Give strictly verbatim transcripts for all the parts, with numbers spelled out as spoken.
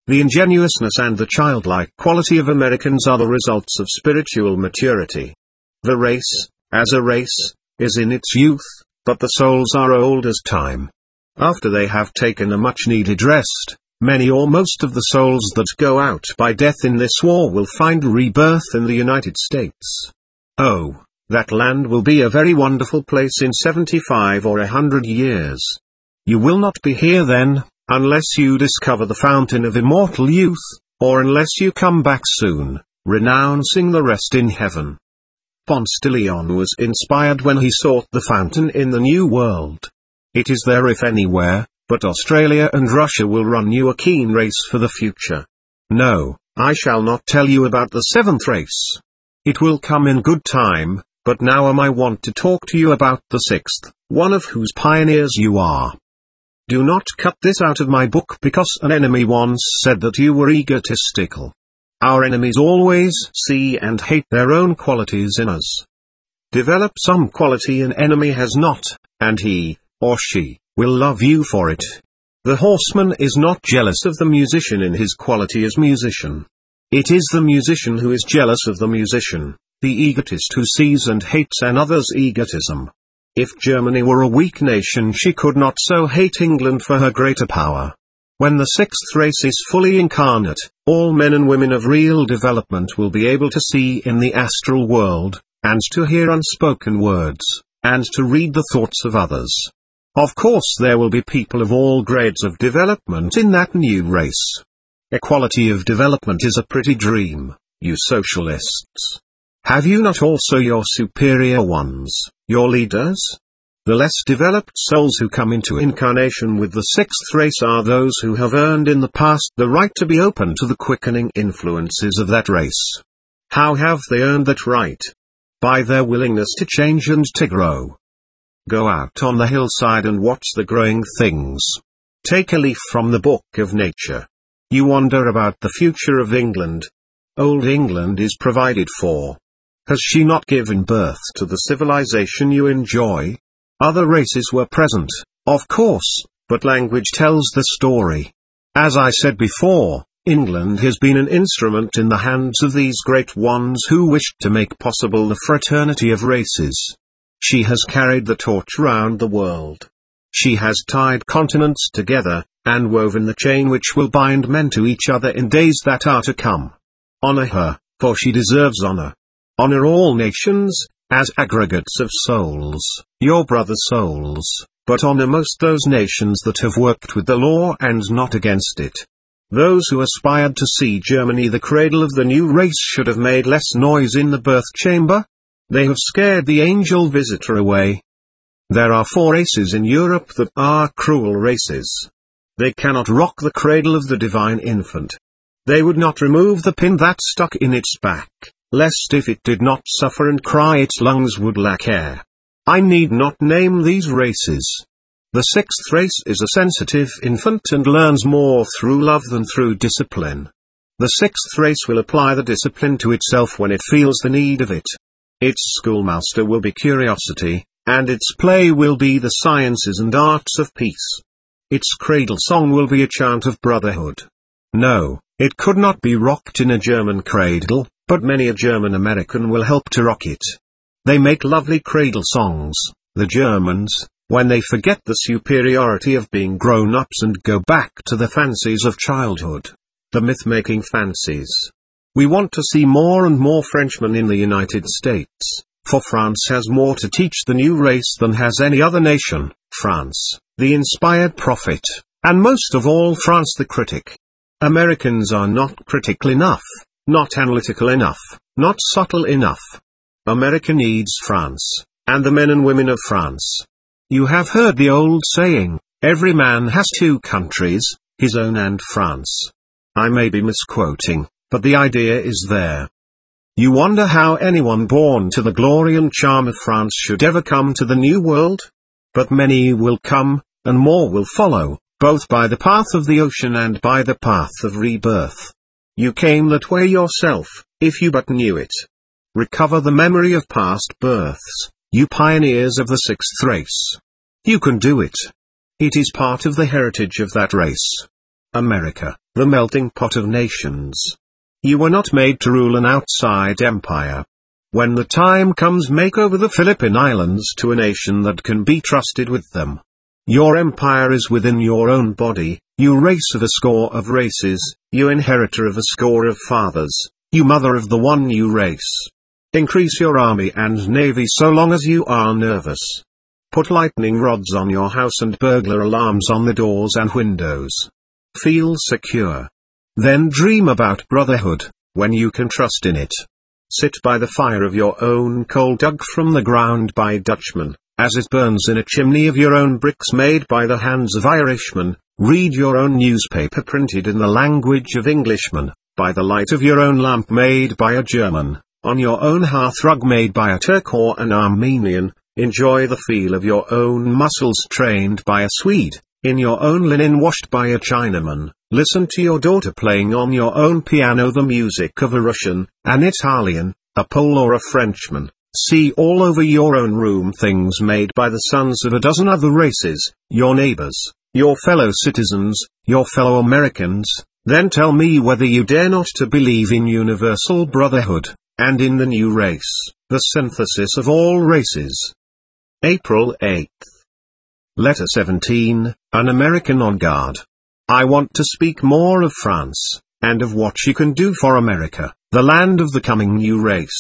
The ingenuousness and the childlike quality of Americans are the results of spiritual maturity. The race, as a race, is in its youth, but the souls are old as time. After they have taken a much-needed rest, many or most of the souls that go out by death in this war will find rebirth in the United States. Oh, that land will be a very wonderful place in seventy-five or a hundred years. You will not be here then, unless you discover the fountain of immortal youth, or unless you come back soon, renouncing the rest in heaven. Ponce de Leon was inspired when he sought the fountain in the New World. It is there if anywhere, but Australia and Russia will run you a keen race for the future. No, I shall not tell you about the seventh race. It will come in good time, but now I want to talk to you about the sixth, one of whose pioneers you are. Do not cut this out of my book because an enemy once said that you were egotistical. Our enemies always see and hate their own qualities in us. Develop some quality an enemy has not, and he, or she, will love you for it. The horseman is not jealous of the musician in his quality as musician. It is the musician who is jealous of the musician, the egotist who sees and hates another's egotism. If Germany were a weak nation, she could not so hate England for her greater power. When the sixth race is fully incarnate, all men and women of real development will be able to see in the astral world, and to hear unspoken words, and to read the thoughts of others. Of course there will be people of all grades of development in that new race. Equality of development is a pretty dream, you socialists. Have you not also your superior ones, your leaders? The less developed souls who come into incarnation with the sixth race are those who have earned in the past the right to be open to the quickening influences of that race. How have they earned that right? By their willingness to change and to grow. Go out on the hillside and watch the growing things. Take a leaf from the book of nature. You wonder about the future of England. Old England is provided for. Has she not given birth to the civilization you enjoy? Other races were present, of course, but language tells the story. As I said before, England has been an instrument in the hands of these great ones who wished to make possible the fraternity of races. She has carried the torch round the world. She has tied continents together, and woven the chain which will bind men to each other in days that are to come. Honor her, for she deserves honor. Honor all nations, as aggregates of souls, your brother souls, but honor most those nations that have worked with the law and not against it. Those who aspired to see Germany the cradle of the new race should have made less noise in the birth chamber. They have scared the angel visitor away. There are four races in Europe that are cruel races. They cannot rock the cradle of the divine infant. They would not remove the pin that stuck in its back, lest if it did not suffer and cry its lungs would lack air. I need not name these races. The sixth race is a sensitive infant and learns more through love than through discipline. The sixth race will apply the discipline to itself when it feels the need of it. Its schoolmaster will be curiosity, and its play will be the sciences and arts of peace. Its cradle song will be a chant of brotherhood. No, it could not be rocked in a German cradle, but many a German American will help to rock it. They make lovely cradle songs, the Germans, when they forget the superiority of being grown-ups and go back to the fancies of childhood, the myth-making fancies. We want to see more and more Frenchmen in the United States, for France has more to teach the new race than has any other nation, France, the inspired prophet, and most of all France the critic. Americans are not critical enough, not analytical enough, not subtle enough. America needs France, and the men and women of France. You have heard the old saying, every man has two countries, his own and France. I may be misquoting, but the idea is there. You wonder how anyone born to the glory and charm of France should ever come to the New World? But many will come, and more will follow, both by the path of the ocean and by the path of rebirth. You came that way yourself, if you but knew it. Recover the memory of past births, you pioneers of the sixth race. You can do it. It is part of the heritage of that race. America, the melting pot of nations. You were not made to rule an outside empire. When the time comes, make over the Philippine Islands to a nation that can be trusted with them. Your empire is within your own body, you race of a score of races, you inheritor of a score of fathers, you mother of the one you race. Increase your army and navy so long as you are nervous. Put lightning rods on your house and burglar alarms on the doors and windows. Feel secure. Then dream about brotherhood, when you can trust in it. Sit by the fire of your own coal dug from the ground by Dutchmen, as it burns in a chimney of your own bricks made by the hands of Irishmen. Read your own newspaper printed in the language of Englishmen, by the light of your own lamp made by a German, on your own hearthrug made by a Turk or an Armenian. Enjoy the feel of your own muscles trained by a Swede, in your own linen washed by a Chinaman. Listen to your daughter playing on your own piano the music of a Russian, an Italian, a Pole or a Frenchman. See all over your own room things made by the sons of a dozen other races, your neighbors, your fellow citizens, your fellow Americans. Then tell me whether you dare not to believe in universal brotherhood, and in the new race, the synthesis of all races. April eighth. Letter seventeen, An American on Guard. I want to speak more of France, and of what she can do for America, the land of the coming new race.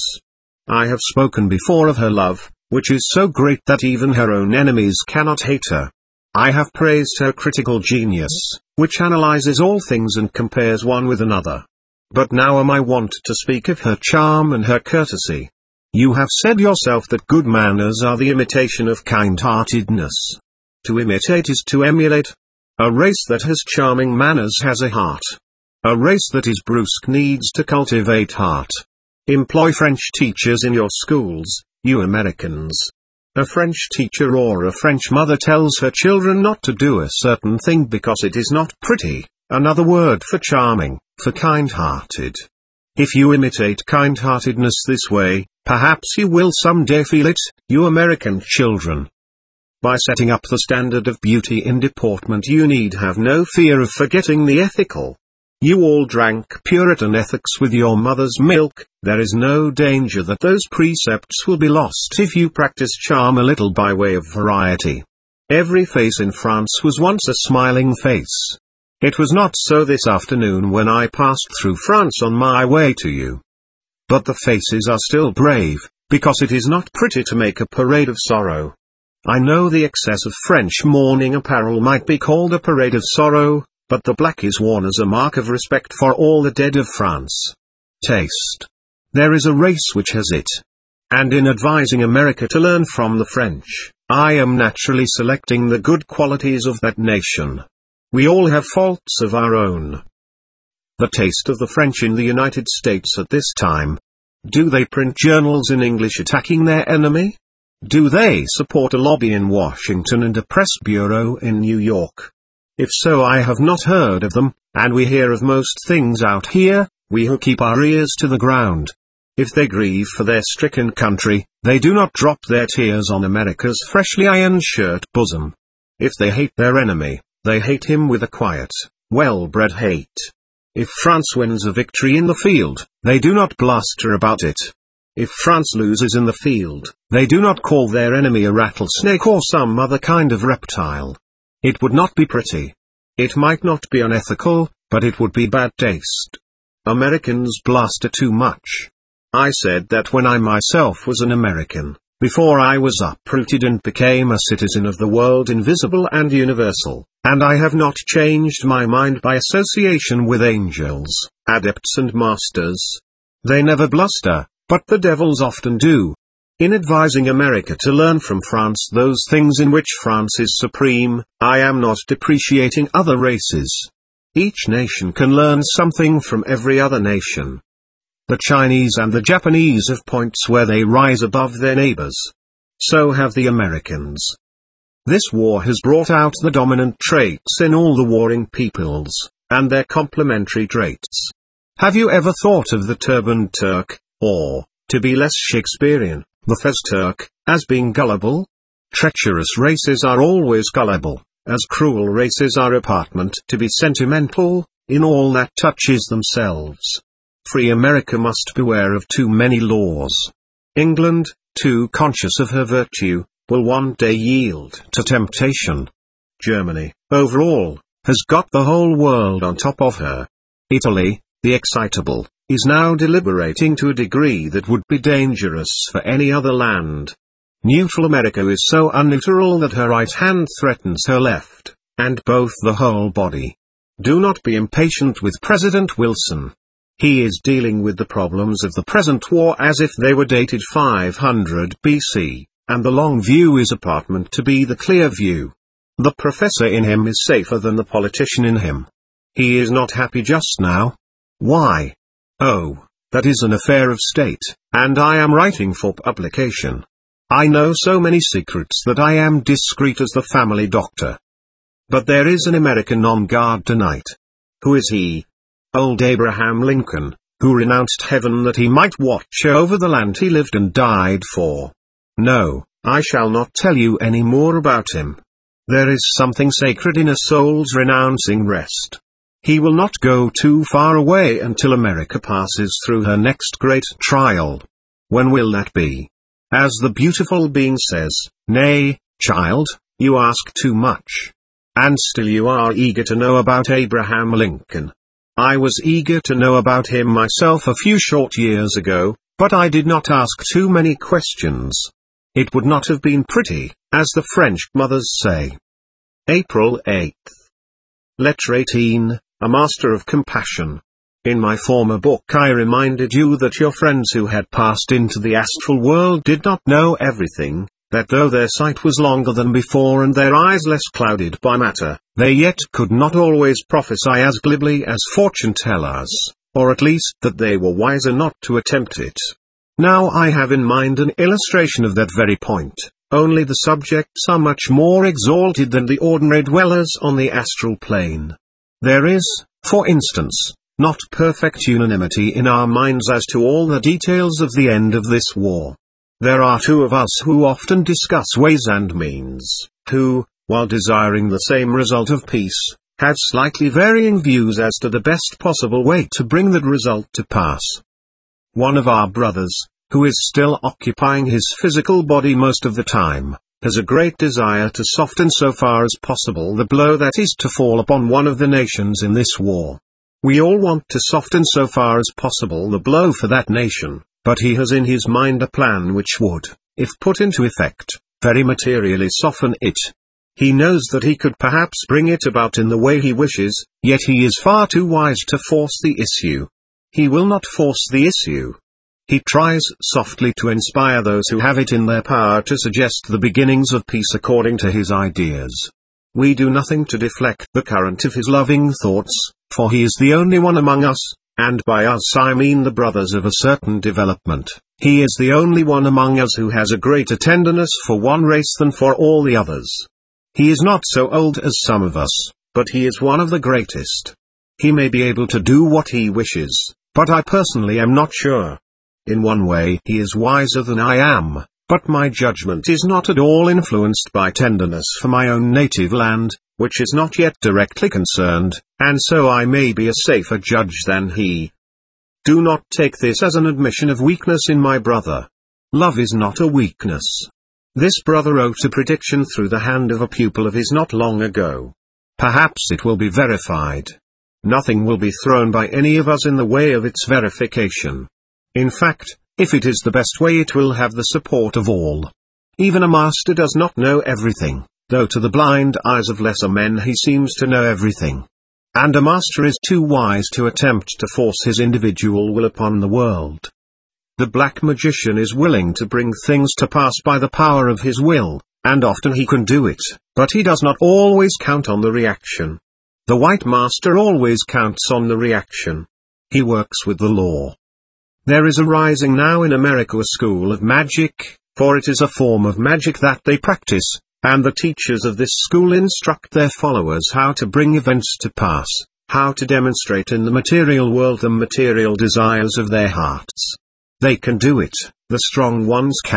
I have spoken before of her love, which is so great that even her own enemies cannot hate her. I have praised her critical genius, which analyzes all things and compares one with another. But now am I wont to speak of her charm and her courtesy. You have said yourself that good manners are the imitation of kind-heartedness. To imitate is to emulate. A race that has charming manners has a heart. A race that is brusque needs to cultivate heart. Employ French teachers in your schools, you Americans. A French teacher or a French mother tells her children not to do a certain thing because it is not pretty, another word for charming, for kind-hearted. If you imitate kind-heartedness this way, perhaps you will someday feel it, you American children. By setting up the standard of beauty in deportment you need have no fear of forgetting the ethical. You all drank Puritan ethics with your mother's milk. There is no danger that those precepts will be lost if you practice charm a little by way of variety. Every face in France was once a smiling face. It was not so this afternoon when I passed through France on my way to you. But the faces are still brave, because it is not pretty to make a parade of sorrow. I know the excess of French mourning apparel might be called a parade of sorrow, but the black is worn as a mark of respect for all the dead of France. Taste. There is a race which has it. And in advising America to learn from the French, I am naturally selecting the good qualities of that nation. We all have faults of our own. The taste of the French in the United States at this time. Do they print journals in English attacking their enemy? Do they support a lobby in Washington and a press bureau in New York? If so, I have not heard of them, and we hear of most things out here, we who keep our ears to the ground. If they grieve for their stricken country, they do not drop their tears on America's freshly ironed shirt bosom. If they hate their enemy, they hate him with a quiet, well-bred hate. If France wins a victory in the field, they do not bluster about it. If France loses in the field, they do not call their enemy a rattlesnake or some other kind of reptile. It would not be pretty. It might not be unethical, but it would be bad taste. Americans bluster too much. I said that when I myself was an American, before I was uprooted and became a citizen of the world invisible and universal, and I have not changed my mind by association with angels, adepts and masters. They never bluster, but the devils often do. In advising America to learn from France those things in which France is supreme, I am not depreciating other races. Each nation can learn something from every other nation. The Chinese and the Japanese have points where they rise above their neighbors. So have the Americans. This war has brought out the dominant traits in all the warring peoples, and their complementary traits. Have you ever thought of the turbaned Turk, or, to be less Shakespearean, the Fez Turk, as being gullible? Treacherous races are always gullible, as cruel races are apartment to be sentimental, in all that touches themselves. Free America must beware of too many laws. England, too conscious of her virtue, will one day yield to temptation. Germany, overall, has got the whole world on top of her. Italy, the excitable, is now deliberating to a degree that would be dangerous for any other land. Neutral America is so unneutral that her right hand threatens her left, and both the whole body. Do not be impatient with President Wilson. He is dealing with the problems of the present war as if they were dated five hundred B C, and the long view is apartment to be the clear view. The professor in him is safer than the politician in him. He is not happy just now. Why? Oh, that is an affair of state, and I am writing for publication. I know so many secrets that I am discreet as the family doctor. But there is an American on guard tonight. Who is he? Old Abraham Lincoln, who renounced heaven that he might watch over the land he lived and died for. No, I shall not tell you any more about him. There is something sacred in a soul's renouncing rest. He will not go too far away until America passes through her next great trial. When will that be? As the beautiful being says, "Nay, child, you ask too much." And still you are eager to know about Abraham Lincoln. I was eager to know about him myself a few short years ago, but I did not ask too many questions. It would not have been pretty, as the French mothers say. April eighth. Letter eighteen, A Master of Compassion. In my former book I reminded you that your friends who had passed into the astral world did not know everything, that though their sight was longer than before and their eyes less clouded by matter, they yet could not always prophesy as glibly as fortune tellers, or at least that they were wiser not to attempt it. Now I have in mind an illustration of that very point, only the subjects are much more exalted than the ordinary dwellers on the astral plane. There is, for instance, not perfect unanimity in our minds as to all the details of the end of this war. There are two of us who often discuss ways and means, who, while desiring the same result of peace, have slightly varying views as to the best possible way to bring that result to pass. One of our brothers, who is still occupying his physical body most of the time, has a great desire to soften so far as possible the blow that is to fall upon one of the nations in this war. We all want to soften so far as possible the blow for that nation, but he has in his mind a plan which would, if put into effect, very materially soften it. He knows that he could perhaps bring it about in the way he wishes, yet he is far too wise to force the issue. He will not force the issue. He tries softly to inspire those who have it in their power to suggest the beginnings of peace according to his ideas. We do nothing to deflect the current of his loving thoughts, for he is the only one among us, and by us I mean the brothers of a certain development. He is the only one among us who has a greater tenderness for one race than for all the others. He is not so old as some of us, but he is one of the greatest. He may be able to do what he wishes, but I personally am not sure. In one way he is wiser than I am, but my judgment is not at all influenced by tenderness for my own native land, which is not yet directly concerned, and so I may be a safer judge than he. Do not take this as an admission of weakness in my brother. Love is not a weakness. This brother wrote a prediction through the hand of a pupil of his not long ago. Perhaps it will be verified. Nothing will be thrown by any of us in the way of its verification. In fact, if it is the best way it will have the support of all. Even a master does not know everything, though to the blind eyes of lesser men he seems to know everything. And a master is too wise to attempt to force his individual will upon the world. The black magician is willing to bring things to pass by the power of his will, and often he can do it, but he does not always count on the reaction. The white master always counts on the reaction. He works with the law. There is arising now in America a school of magic, for it is a form of magic that they practice, and the teachers of this school instruct their followers how to bring events to pass, how to demonstrate in the material world the material desires of their hearts. They can do it, the strong ones can,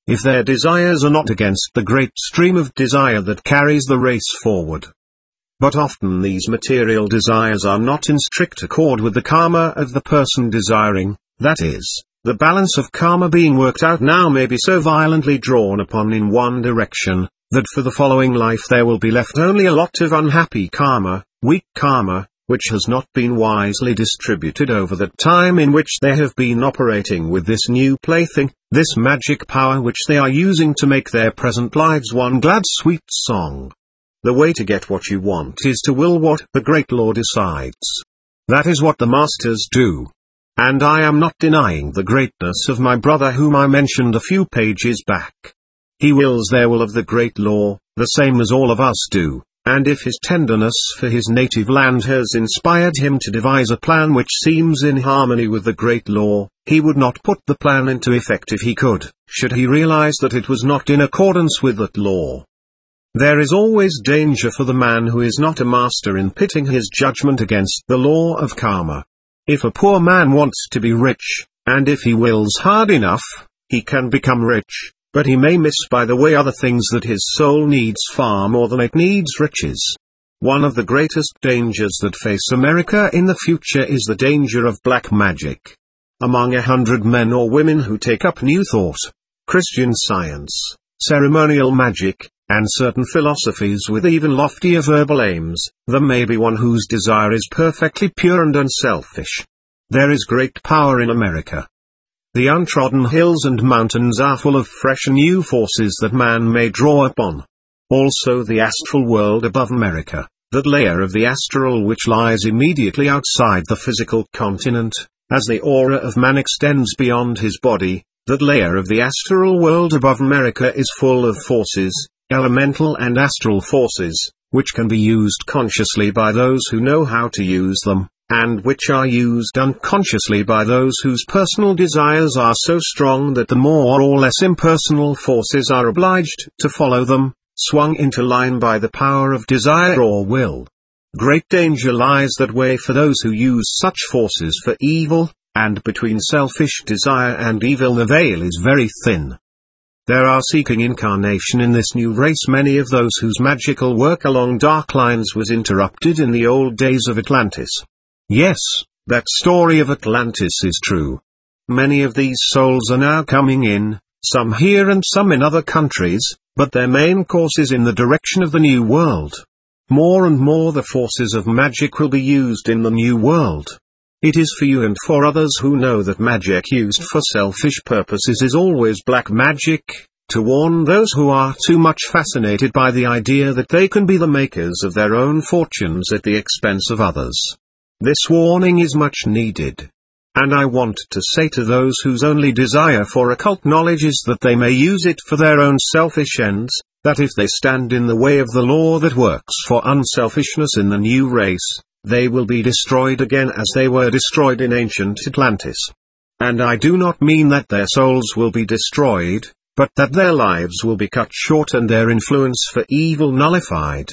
if their desires are not against the great stream of desire that carries the race forward. But often these material desires are not in strict accord with the karma of the person desiring, that is, the balance of karma being worked out now may be so violently drawn upon in one direction, that for the following life there will be left only a lot of unhappy karma, weak karma, which has not been wisely distributed over the time in which they have been operating with this new plaything, this magic power which they are using to make their present lives one glad sweet song. The way to get what you want is to will what the Great Law decides. That is what the masters do. And I am not denying the greatness of my brother whom I mentioned a few pages back. He wills their will of the Great Law, the same as all of us do, and if his tenderness for his native land has inspired him to devise a plan which seems in harmony with the Great Law, he would not put the plan into effect if he could, should he realize that it was not in accordance with that law. There is always danger for the man who is not a master in pitting his judgment against the law of karma. If a poor man wants to be rich, and if he wills hard enough, he can become rich, but he may miss by the way other things that his soul needs far more than it needs riches. One of the greatest dangers that face America in the future is the danger of black magic. Among a hundred men or women who take up New Thought, Christian Science, ceremonial magic, and certain philosophies with even loftier verbal aims, there may be one whose desire is perfectly pure and unselfish. There is great power in America. The untrodden hills and mountains are full of fresh and new forces that man may draw upon. Also the astral world above America, that layer of the astral which lies immediately outside the physical continent, as the aura of man extends beyond his body, that layer of the astral world above America is full of forces, elemental and astral forces, which can be used consciously by those who know how to use them, and which are used unconsciously by those whose personal desires are so strong that the more or less impersonal forces are obliged to follow them, swung into line by the power of desire or will. Great danger lies that way for those who use such forces for evil, and between selfish desire and evil the veil is very thin. There are seeking incarnation in this new race many of those whose magical work along dark lines was interrupted in the old days of Atlantis. Yes, that story of Atlantis is true. Many of these souls are now coming in, some here and some in other countries, but their main course is in the direction of the new world. More and more the forces of magic will be used in the new world. It is for you and for others who know that magic used for selfish purposes is always black magic, to warn those who are too much fascinated by the idea that they can be the makers of their own fortunes at the expense of others. This warning is much needed. And I want to say to those whose only desire for occult knowledge is that they may use it for their own selfish ends, that if they stand in the way of the law that works for unselfishness in the new race, they will be destroyed again as they were destroyed in ancient Atlantis. And I do not mean that their souls will be destroyed, but that their lives will be cut short and their influence for evil nullified.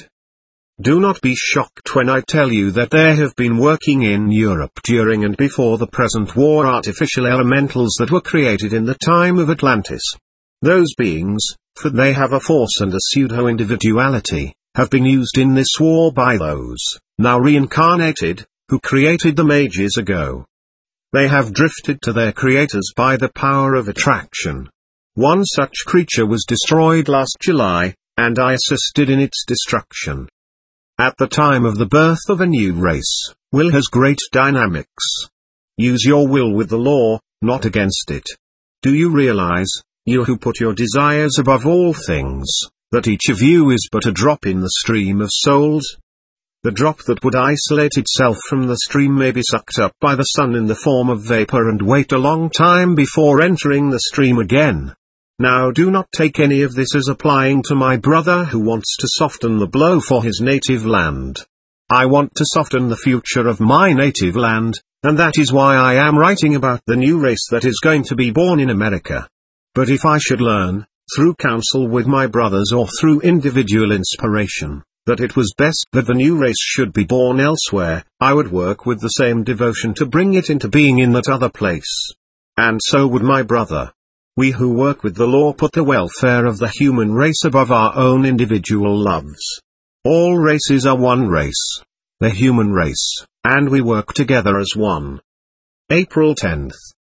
Do not be shocked when I tell you that there have been working in Europe during and before the present war artificial elementals that were created in the time of Atlantis. Those beings, for they have a force and a pseudo-individuality, have been used in this war by those, now reincarnated, who created them ages ago. They have drifted to their creators by the power of attraction. One such creature was destroyed last July, and I assisted in its destruction. At the time of the birth of a new race, will has great dynamics. Use your will with the law, not against it. Do you realize, you who put your desires above all things, that each of you is but a drop in the stream of souls? The drop that would isolate itself from the stream may be sucked up by the sun in the form of vapor and wait a long time before entering the stream again. Now do not take any of this as applying to my brother who wants to soften the blow for his native land. I want to soften the future of my native land, and that is why I am writing about the new race that is going to be born in America. But if I should learn, through counsel with my brothers or through individual inspiration, that it was best that the new race should be born elsewhere, I would work with the same devotion to bring it into being in that other place. And so would my brother. We who work with the law put the welfare of the human race above our own individual loves. All races are one race, the human race, and we work together as one. April tenth.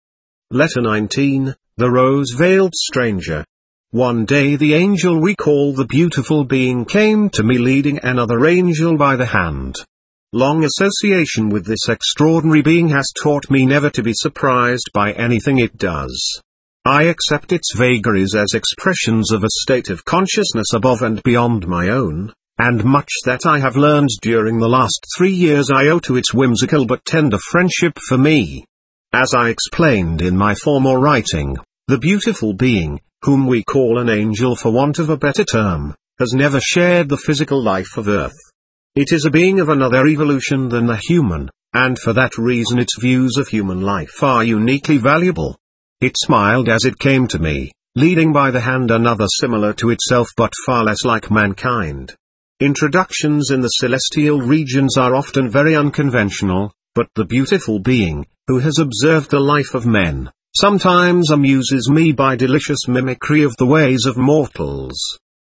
Letter nineteen, The Rose-Veiled Stranger. One day the angel we call the beautiful being came to me leading another angel by the hand. Long association with this extraordinary being has taught me never to be surprised by anything it does. I accept its vagaries as expressions of a state of consciousness above and beyond my own, and much that I have learned during the last three years I owe to its whimsical but tender friendship for me. As I explained in my former writing, the beautiful being, whom we call an angel for want of a better term, has never shared the physical life of Earth. It is a being of another evolution than the human, and for that reason its views of human life are uniquely valuable. It smiled as it came to me, leading by the hand another similar to itself but far less like mankind. Introductions in the celestial regions are often very unconventional, but the beautiful being, who has observed the life of men, sometimes amuses me by delicious mimicry of the ways of mortals.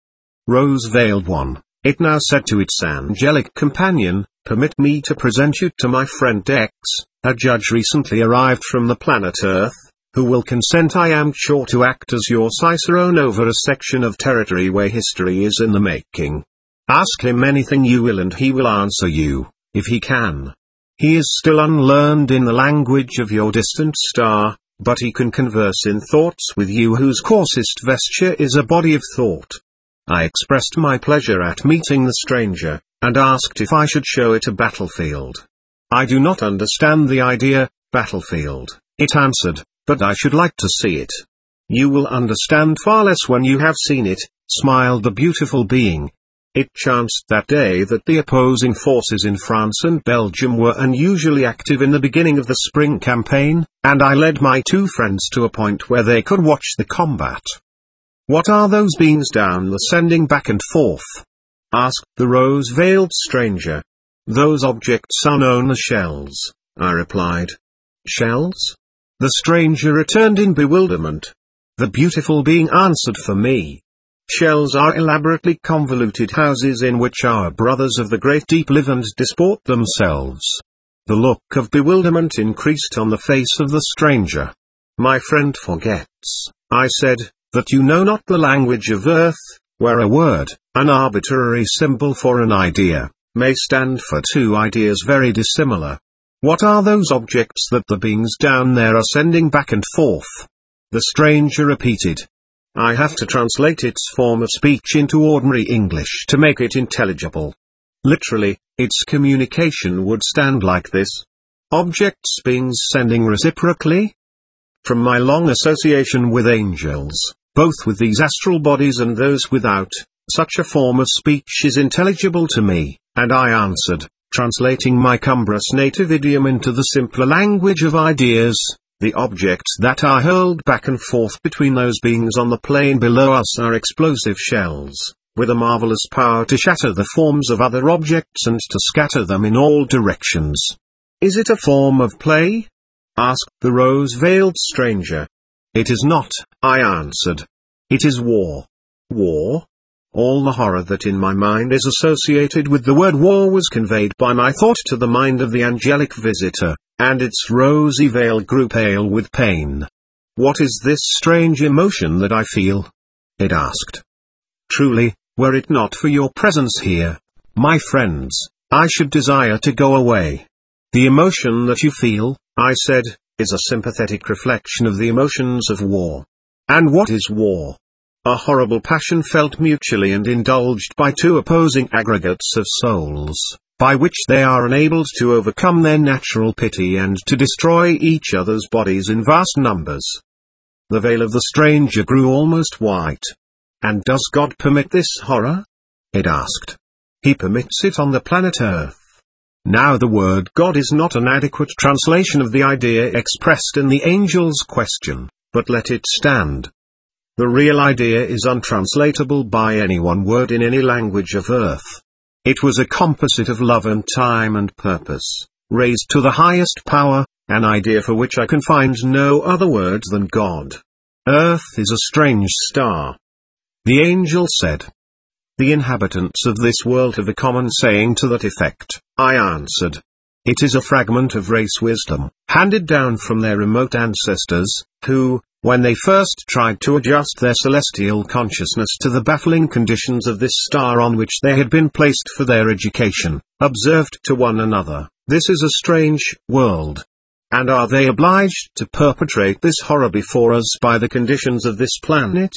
Rose-Veiled One. It now said to its angelic companion, "Permit me to present you to my friend X, a judge recently arrived from the planet Earth, who will consent I am sure to act as your cicerone over a section of territory where history is in the making. Ask him anything you will and he will answer you, if he can. He is still unlearned in the language of your distant star, but he can converse in thoughts with you whose coarsest vesture is a body of thought." I expressed my pleasure at meeting the stranger, and asked if I should show it a battlefield. "I do not understand the idea, battlefield," it answered, "but I should like to see it." "You will understand far less when you have seen it," smiled the beautiful being. It chanced that day that the opposing forces in France and Belgium were unusually active in the beginning of the spring campaign, and I led my two friends to a point where they could watch the combat. "What are those beings down the sending back and forth?" asked the rose-veiled stranger. "Those objects are known as shells," I replied. "Shells?" The stranger returned in bewilderment. The beautiful being answered for me. "Shells are elaborately convoluted houses in which our brothers of the great deep live and disport themselves." The look of bewilderment increased on the face of the stranger. "My friend forgets," I said, "that you know not the language of Earth, where a word, an arbitrary symbol for an idea, may stand for two ideas very dissimilar. What are those objects that the beings down there are sending back and forth?" The stranger repeated. I have to translate its form of speech into ordinary English to make it intelligible. Literally, its communication would stand like this. Objects beings sending reciprocally? From my long association with angels, both with these astral bodies and those without, such a form of speech is intelligible to me, and I answered, translating my cumbrous native idiom into the simpler language of ideas. The objects that are hurled back and forth between those beings on the plane below us are explosive shells, with a marvelous power to shatter the forms of other objects and to scatter them in all directions. "Is it a form of play?" asked the rose-veiled stranger. "It is not," I answered. "It is war." "War?" All the horror that in my mind is associated with the word war was conveyed by my thought to the mind of the angelic visitor, and its rosy veil grew pale with pain. "What is this strange emotion that I feel?" it asked. "Truly, were it not for your presence here, my friends, I should desire to go away." "The emotion that you feel," I said, "is a sympathetic reflection of the emotions of war." "And what is war?" "A horrible passion felt mutually and indulged by two opposing aggregates of souls, by which they are enabled to overcome their natural pity and to destroy each other's bodies in vast numbers." The veil of the stranger grew almost white. "And does God permit this horror?" it asked. "He permits it on the planet Earth." Now the word God is not an adequate translation of the idea expressed in the angel's question, but let it stand. The real idea is untranslatable by any one word in any language of Earth. It was a composite of love and time and purpose, raised to the highest power, an idea for which I can find no other words than God. Earth is a strange star. The angel said, "The inhabitants of this world have a common saying to that effect," I answered. "It is a fragment of race wisdom, handed down from their remote ancestors, who, when they first tried to adjust their celestial consciousness to the baffling conditions of this star on which they had been placed for their education, observed to one another, 'This is a strange world. And are they obliged to perpetrate this horror before us by the conditions of this planet?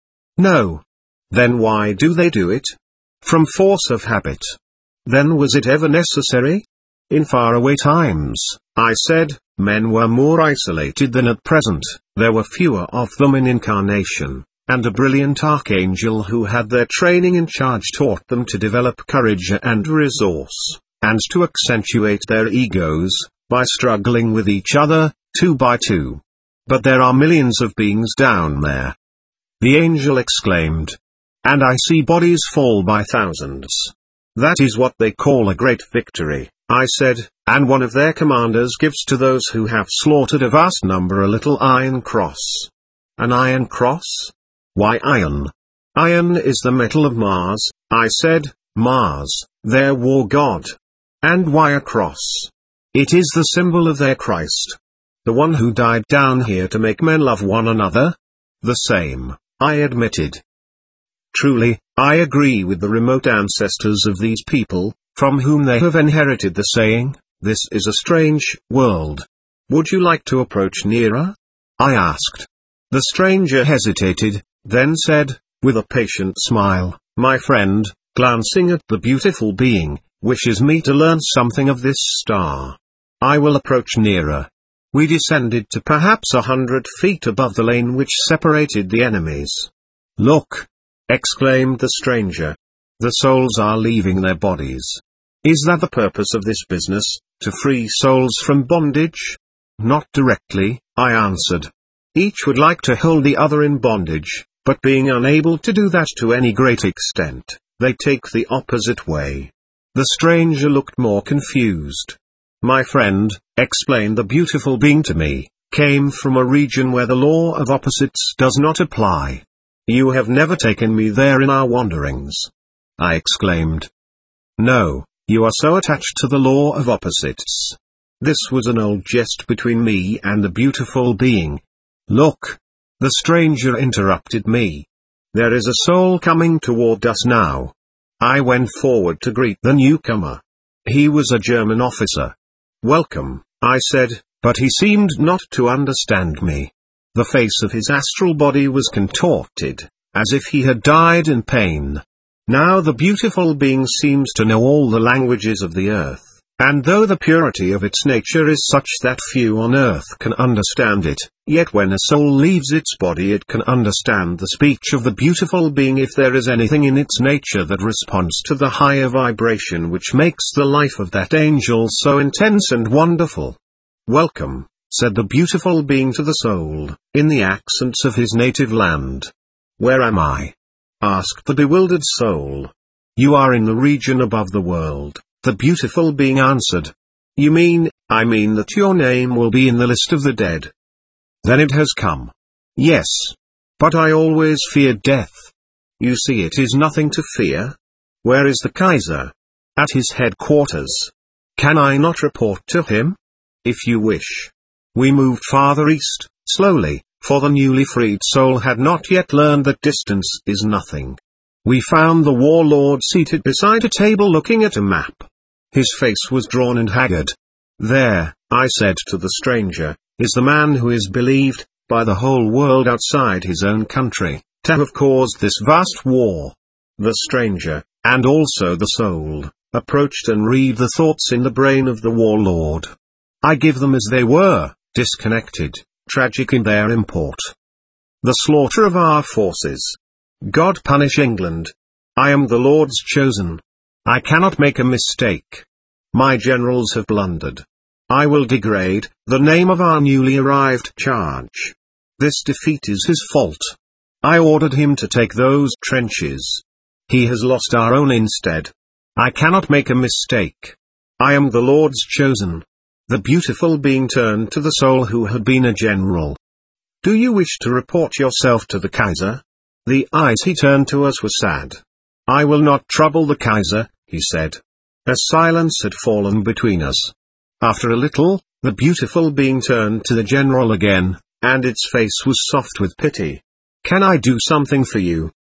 No. Then why do they do it? From force of habit. Then was it ever necessary? In faraway times," I said, "men were more isolated than at present, there were fewer of them in incarnation, and a brilliant archangel who had their training in charge taught them to develop courage and resource, and to accentuate their egos, by struggling with each other, two by two. But there are millions of beings down there." The angel exclaimed. "And I see bodies fall by thousands. That is what they call a great victory," I said, "and one of their commanders gives to those who have slaughtered a vast number a little iron cross." "An iron cross? Why iron?" "Iron is the metal of Mars," I said, "Mars, their war god." "And why a cross?" "It is the symbol of their Christ. The one who died down here to make men love one another." "The same," I admitted. Truly, I agree with the remote ancestors of these people, from whom they have inherited the saying, "This is a strange world." "Would you like to approach nearer?" I asked. The stranger hesitated, then said, with a patient smile, "My friend, glancing at the beautiful being, wishes me to learn something of this star. I will approach nearer." We descended to perhaps a hundred feet above the lane which separated the enemies. "Look!" exclaimed the stranger. "The souls are leaving their bodies. Is that the purpose of this business, to free souls from bondage?" "Not directly," I answered. "Each would like to hold the other in bondage, but being unable to do that to any great extent, they take the opposite way." The stranger looked more confused. "My friend," explained the beautiful being to me, "came from a region where the law of opposites does not apply." "You have never taken me there in our wanderings," I exclaimed. "No, you are so attached to the law of opposites." This was an old jest between me and the beautiful being. "Look!" the stranger interrupted me. "There is a soul coming toward us now." I went forward to greet the newcomer. He was a German officer. "Welcome," I said, but he seemed not to understand me. The face of his astral body was contorted, as if he had died in pain. Now the beautiful being seems to know all the languages of the earth, and though the purity of its nature is such that few on earth can understand it, yet when a soul leaves its body it can understand the speech of the beautiful being if there is anything in its nature that responds to the higher vibration which makes the life of that angel so intense and wonderful. "Welcome," said the beautiful being to the soul, in the accents of his native land. "Where am I?" asked the bewildered soul. "You are in the region above the world," the beautiful being answered. "You mean?" "I mean that your name will be in the list of the dead." "Then it has come." "Yes. But I always feared death." "You see, it is nothing to fear." "Where is the Kaiser?" "At his headquarters." "Can I not report to him?" "If you wish." We moved farther east, slowly, for the newly freed soul had not yet learned that distance is nothing. We found the warlord seated beside a table looking at a map. His face was drawn and haggard. "There," I said to the stranger, "is the man who is believed, by the whole world outside his own country, to have caused this vast war." The stranger, and also the soul, approached and read the thoughts in the brain of the warlord. I give them as they were, disconnected, tragic in their import. "The slaughter of our forces. God punish England. I am the Lord's chosen. I cannot make a mistake. My generals have blundered. I will degrade the name of our newly arrived charge. This defeat is his fault. I ordered him to take those trenches. He has lost our own instead. I cannot make a mistake. I am the Lord's chosen." The beautiful being turned to the soul who had been a general. Do you wish to report yourself to the Kaiser? The eyes he turned to us were sad. I will not trouble the Kaiser, he said. A silence had fallen between us. After a little, the beautiful being turned to the general again, and its face was soft with pity. Can I do something for you,